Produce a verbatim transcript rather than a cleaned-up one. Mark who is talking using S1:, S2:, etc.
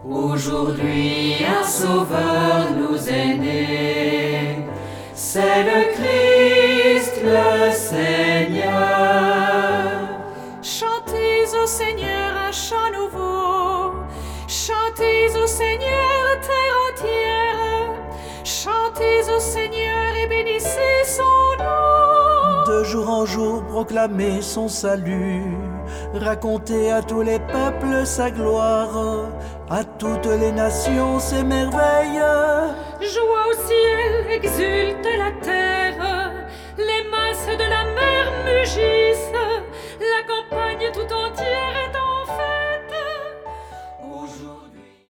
S1: Aujourd'hui un sauveur nous est né, c'est le Christ le Seigneur.
S2: Chantez au Seigneur un chant nouveau, chantez au Seigneur terre entière, chantez au Seigneur et bénissez son nom.
S3: De jour en jour proclamez son salut, racontez à tous les peuples sa gloire, à toutes les nations ses merveilles.
S2: Joie au ciel, exulte la terre, les masses de la mer mugissent, la campagne tout entière est